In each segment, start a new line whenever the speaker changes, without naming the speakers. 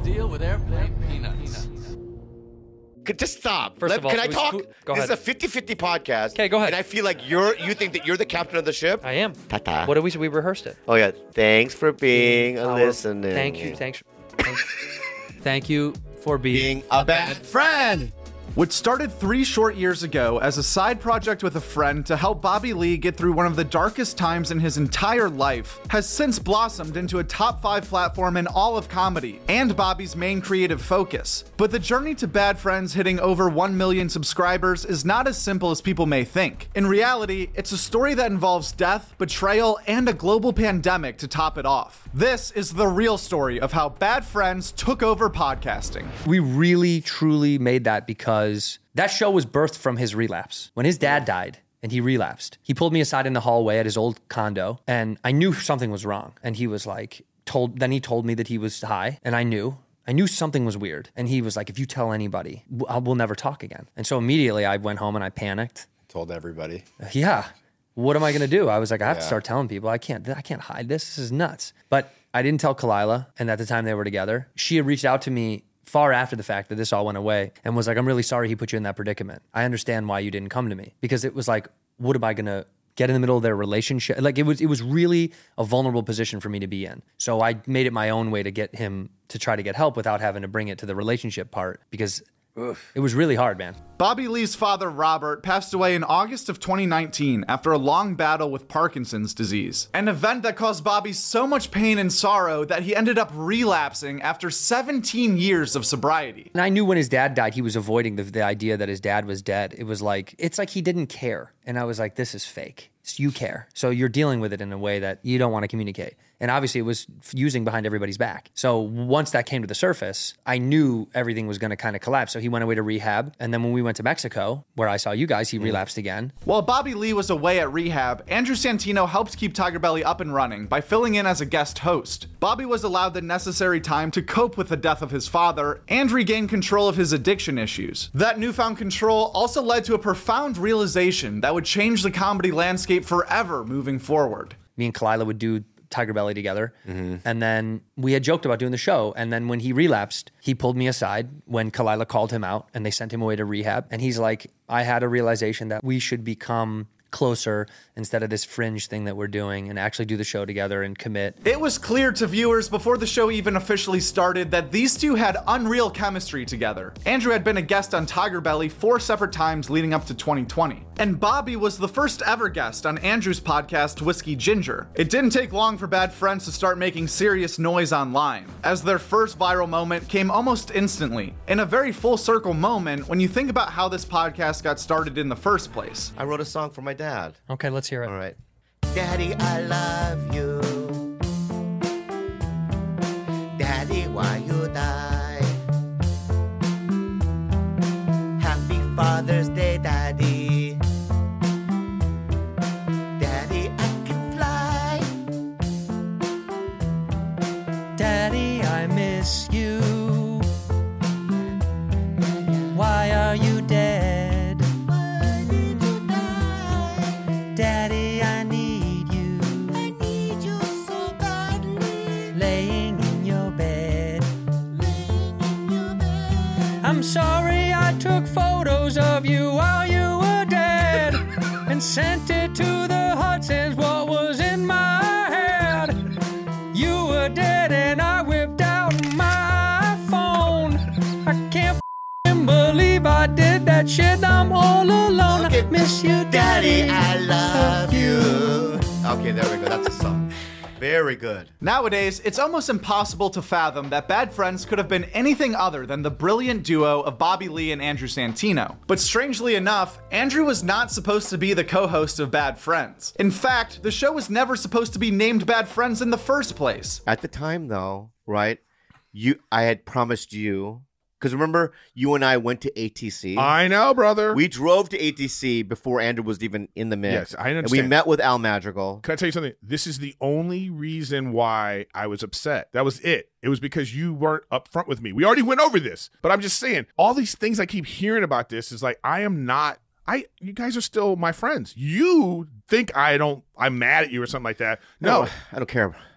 deal with airplane peanuts?
Just stop.
First of all,
can I
it was
talk?
cool. Go
This
ahead.
is a 50-50 podcast.
Okay, go ahead.
And I feel like you think that you're the captain of the ship.
I am.
Ta-ta.
What did we rehearsed it?
Oh yeah. Thanks for being a listener.
Thank you. Thank you for being
a bad friend.
Which started 3 short years ago as a side project with a friend to help Bobby Lee get through one of the darkest times in his entire life, has since blossomed into a top 5 platform in all of comedy, and Bobby's main creative focus. But the journey to Bad Friends hitting over 1 million subscribers is not as simple as people may think. In reality, it's a story that involves death, betrayal, and a global pandemic to top it off. This is the real story of how Bad Friends took over podcasting.
We really, truly made that because that show was birthed from his relapse. When his dad died and he relapsed, he pulled me aside in the hallway at his old condo, and I knew something was wrong. And he was like, then he told me that he was high, and I knew something was weird. And he was like, if you tell anybody, we'll never talk again. And so immediately I went home and I panicked.
Told everybody.
Yeah. What am I going to do? I was like, I have to start telling people. I can't hide this. This is nuts. But I didn't tell Kalila. And at the time they were together, she had reached out to me far after the fact that this all went away and was like, I'm really sorry he put you in that predicament. I understand why you didn't come to me. Because it was like, what am I going to get in the middle of their relationship? Like it was really a vulnerable position for me to be in. So I made it my own way to get him to try to get help without having to bring it to the relationship part, because it was really hard, man.
Bobby Lee's father, Robert, passed away in August of 2019 after a long battle with Parkinson's disease. An event that caused Bobby so much pain and sorrow that he ended up relapsing after 17 years of sobriety.
And I knew when his dad died, he was avoiding the idea that his dad was dead. It's like he didn't care. And I was like, this is fake. So you care. So you're dealing with it in a way that you don't want to communicate. And obviously it was using behind everybody's back. So once that came to the surface, I knew everything was going to kind of collapse. So he went away to rehab. And then when we went to Mexico, where I saw you guys, he relapsed again.
While Bobby Lee was away at rehab, Andrew Santino helped keep Tiger Belly up and running by filling in as a guest host. Bobby was allowed the necessary time to cope with the death of his father and regain control of his addiction issues. That newfound control also led to a profound realization that would change the comedy landscape forever moving forward.
Me and Kalila would do Tiger Belly together. And then we had joked about doing the show. And then when he relapsed, he pulled me aside when Kalila called him out and they sent him away to rehab. And he's like, I had a realization that we should become closer instead of this fringe thing that we're doing and actually do the show together and commit.
It was clear to viewers before the show even officially started that these two had unreal chemistry together. Andrew had been a guest on Tiger Belly 4 separate times leading up to 2020. And Bobby was the first ever guest on Andrew's podcast, Whiskey Ginger. It didn't take long for Bad Friends to start making serious noise online, as their first viral moment came almost instantly, in a very full circle moment when you think about how this podcast got started in the first place.
I wrote a song for my dad.
Okay, let's hear it.
All right. Daddy, I love you. Daddy, why you die? Happy Father's Day, Daddy. Daddy, I can fly.
Daddy, I miss you. Why are you dead?
Why did you die?
Daddy, I need you.
I need you so badly.
Laying in your bed.
Laying in your bed.
I'm sorry I took photos of you while you were dead and sent it to the Hudson's. What was in my head? You were dead and I whipped out my phone. I can't believe I did that shit. I'm all alone. I miss you,
Daddy,
Daddy.
I love you. Okay, there we go. That's a song. Very good.
Nowadays, it's almost impossible to fathom that Bad Friends could have been anything other than the brilliant duo of Bobby Lee and Andrew Santino. But strangely enough, Andrew was not supposed to be the co-host of Bad Friends. In fact, the show was never supposed to be named Bad Friends in the first place.
At the time, though, right? I had promised you, because remember, you and I went to ATC.
I know, brother.
We drove to ATC before Andrew was even in the mix.
Yes, I understand.
And we met with Al Madrigal.
Can I tell you something? This is the only reason why I was upset. That was it. It was because you weren't upfront with me. We already went over this, but I'm just saying, all these things I keep hearing about this is like, you guys are still my friends. You think I'm mad at you or something like that. No,
I don't care.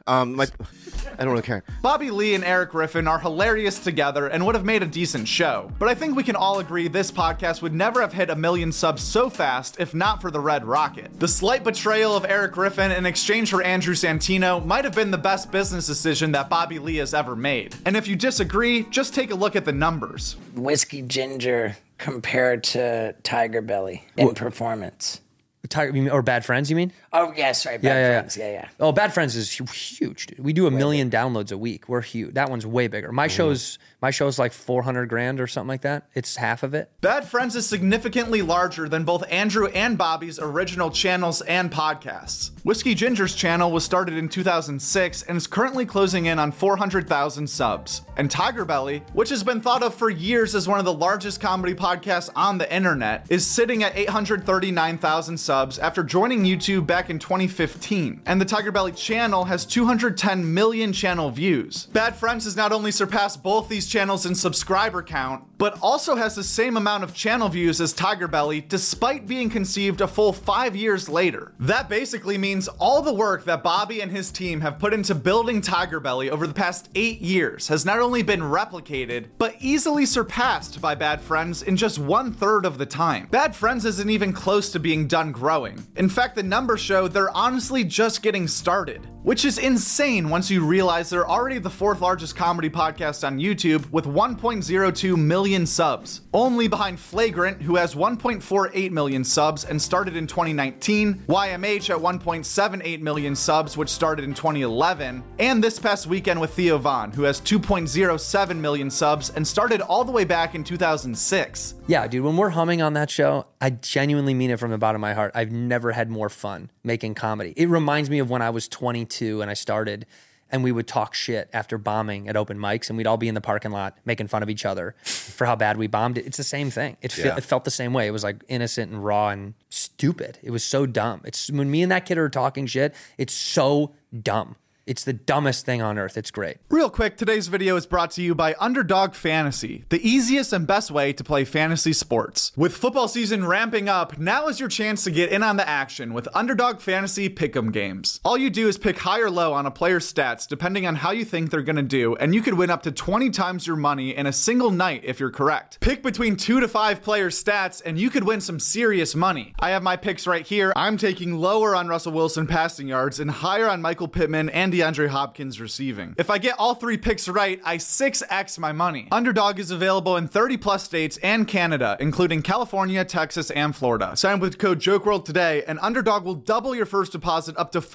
I don't really care.
Bobby Lee and Eric Griffin are hilarious together and would have made a decent show. But I think we can all agree this podcast would never have hit 1 million subs so fast if not for the Red Rocket. The slight betrayal of Eric Griffin in exchange for Andrew Santino might have been the best business decision that Bobby Lee has ever made. And if you disagree, just take a look at the numbers.
Whiskey Ginger compared to Tiger Belly in performance.
Tiger, or Bad Friends, you mean?
Oh, yeah, sorry. Bad Friends. Yeah.
Oh, Bad Friends is huge, dude. We do 1 million downloads a week. We're huge. That one's way bigger. My show's like 400 grand or something like that. It's half of it.
Bad Friends is significantly larger than both Andrew and Bobby's original channels and podcasts. Whiskey Ginger's channel was started in 2006 and is currently closing in on 400,000 subs. And Tiger Belly, which has been thought of for years as one of the largest comedy podcasts on the internet, is sitting at 839,000 subs after joining YouTube back in 2015. And the Tiger Belly channel has 210 million channel views. Bad Friends has not only surpassed both these channels in subscriber count, but also has the same amount of channel views as Tiger Belly, despite being conceived a full 5 years later. That basically means all the work that Bobby and his team have put into building Tiger Belly over the past 8 years has not only been replicated, but easily surpassed by Bad Friends in just 1/3 of the time. Bad Friends isn't even close to being done growing. In fact, the numbers show they're honestly just getting started, which is insane once you realize they're already the 4th largest comedy podcast on YouTube with 1.02 million subs, only behind Flagrant, who has 1.48 million subs and started in 2019, YMH at 1.78 million subs, which started in 2011, and this past weekend with Theo Von, who has 2.07 million subs and started all the way back in 2006.
Yeah, dude, when we're humming on that show, I genuinely mean it from the bottom of my heart. I've never had more fun making comedy. It reminds me of when I was 22 and I started, and we would talk shit after bombing at open mics, and we'd all be in the parking lot making fun of each other for how bad we bombed it. It's the same thing. It felt the same way. It was like innocent and raw and stupid. It was so dumb. It's when me and that kid are talking shit, it's so dumb. It's the dumbest thing on earth. It's great.
Real quick, today's video is brought to you by Underdog Fantasy, the easiest and best way to play fantasy sports. With football season ramping up, now is your chance to get in on the action with Underdog Fantasy Pick'em games. All you do is pick high or low on a player's stats depending on how you think they're gonna do, and you could win up to 20 times your money in a single night if you're correct. Pick between 2 to 5 players' stats and you could win some serious money. I have my picks right here. I'm taking lower on Russell Wilson passing yards and higher on Michael Pittman and DeAndre Hopkins receiving. If I get all 3 picks right, I 6x my money. Underdog is available in 30 plus states and Canada, including California, Texas, and Florida. Sign up with code JOKEWORLD today, and Underdog will double your first deposit up to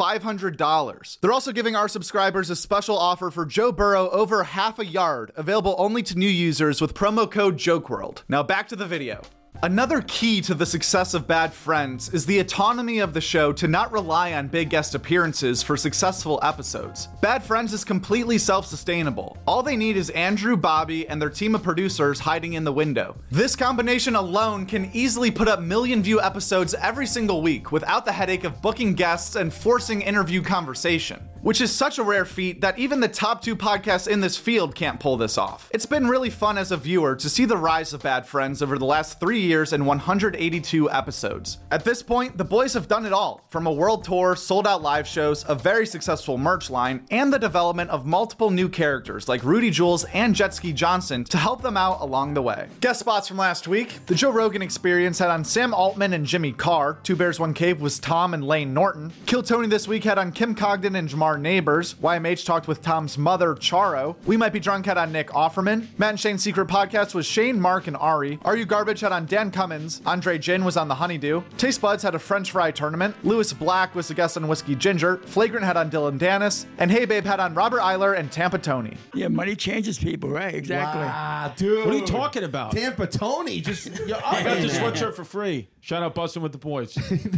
$500. They're also giving our subscribers a special offer for Joe Burrow over half a yard, available only to new users with promo code JOKEWORLD. Now back to the video. Another key to the success of Bad Friends is the autonomy of the show to not rely on big guest appearances for successful episodes. Bad Friends is completely self-sustainable. All they need is Andrew, Bobby, and their team of producers hiding in the window. This combination alone can easily put up million-view episodes every single week without the headache of booking guests and forcing interview conversation, which is such a rare feat that even the top 2 podcasts in this field can't pull this off. It's been really fun as a viewer to see the rise of Bad Friends over the last 3 years and 182 episodes. At this point, the boys have done it all, from a world tour, sold out live shows, a very successful merch line, and the development of multiple new characters like Rudy Jules and Jet Ski Johnson to help them out along the way. Guest spots from last week: the Joe Rogan Experience had on Sam Altman and Jimmy Carr. Two Bears One Cave was Tom and Lane Norton. Kill Tony this week had on Kim Cogden and Jamar Neighbors. YMH talked with Tom's mother, Charo. We Might Be Drunk had on Nick Offerman. Matt and Shane's Secret Podcast was Shane, Mark, and Ari. Are You Garbage had on Dan Cummins. Andre Jin was on The Honeydew. Taste Buds had a French fry tournament. Lewis Black was the guest on Whiskey Ginger. Flagrant had on Dylan Dennis. And Hey Babe had on Robert Eiler and Tampa Tony.
Yeah, money changes people, right? Exactly.
Wow, dude.
What are you talking about?
Tampa Tony. Just
I got this sweatshirt for free. Shout out Bustin' with the Boys.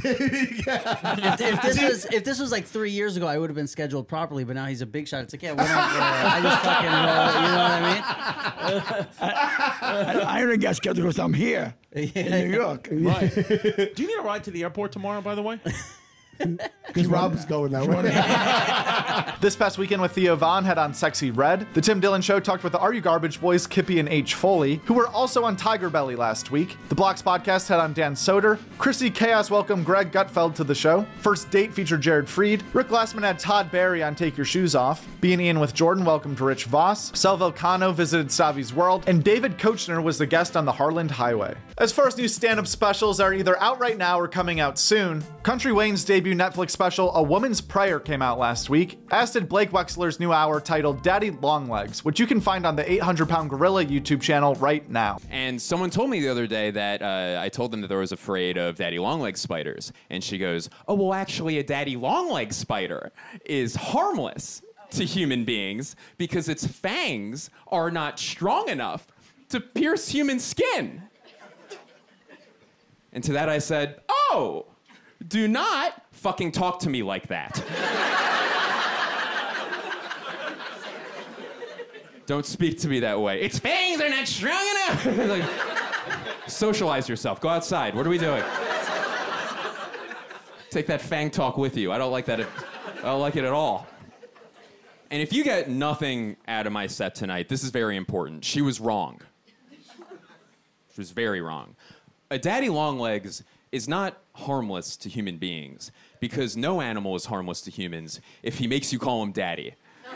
If this was like 3 years ago, I would have been scheduled properly. But now he's a big shot. It's like, yeah, we're not, I just fucking, you know what I mean?
I only got scheduled because I'm here in New York.
Right. Do you need a ride to the airport tomorrow, by the way?
Because Rob's going that way.
This past weekend with Theo Vaughn had on Sexy Red. The Tim Dillon Show talked with the Are You Garbage Boys, Kippy and H. Foley, who were also on Tiger Belly last week. The Blocks Podcast had on Dan Soder. Chrissy Chaos welcomed Greg Gutfeld to the show. First Date featured Jared Freed. Rick Glassman had Todd Barry on Take Your Shoes Off. B and Ian with Jordan welcomed Rich Voss. Sal Volcano visited Savi's World. And David Kochner was the guest on the Harland Highway. As far as new stand-up specials are either out right now or coming out soon, Country Wayne's debut Netflix special, A Woman's Prayer, came out last week, as did Blake Wexler's new hour titled Daddy Longlegs, which you can find on the 800-Pound Gorilla YouTube channel right now.
And someone told me the other day that I told them that I was afraid of daddy longlegs spiders. And she goes, oh, well, actually, a daddy longlegs spider is harmless to human beings because its fangs are not strong enough to pierce human skin. And to that I said, oh, do not fucking talk to me like that. Don't speak to me that way. Its fangs are not strong enough. Like, socialize yourself. Go outside. What are we doing? Take that fang talk with you. I don't like that. I don't like it at all. And if you get nothing out of my set tonight, this is very important. She was wrong. She was very wrong. A daddy longlegs is not harmless to human beings because no animal is harmless to humans if he makes you call him daddy.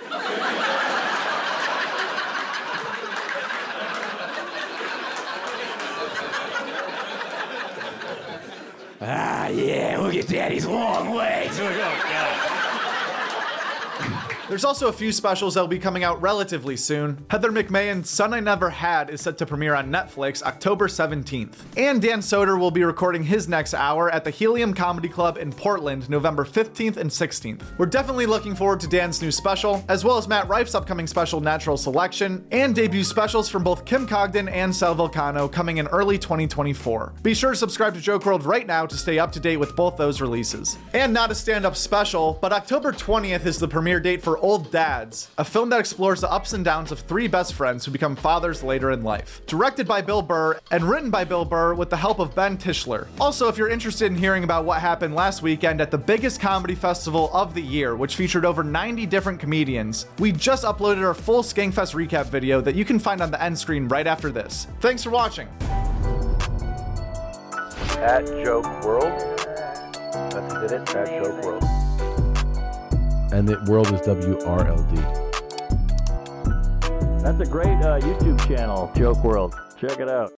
Ah, yeah, look at daddy's long legs. Oh, God.
There's also a few specials that'll be coming out relatively soon. Heather McMahon's Son I Never Had is set to premiere on Netflix October 17th. And Dan Soder will be recording his next hour at the Helium Comedy Club in Portland, November 15th and 16th. We're definitely looking forward to Dan's new special, as well as Matt Rife's upcoming special Natural Selection, and debut specials from both Kim Cogden and Sal Volcano coming in early 2024. Be sure to subscribe to Joke World right now to stay up to date with both those releases. And not a stand-up special, but October 20th is the premiere date for Old Dads, a film that explores the ups and downs of three best friends who become fathers later in life. Directed by Bill Burr and written by Bill Burr with the help of Ben Tischler. Also, if you're interested in hearing about what happened last weekend at the biggest comedy festival of the year, which featured over 90 different comedians, we just uploaded our full Skankfest recap video that you can find on the end screen right after this. Thanks for watching.
At Joke World. That's it, at Joke World.
And the world is WRLD.
That's a great YouTube channel, Joke World. Check it out.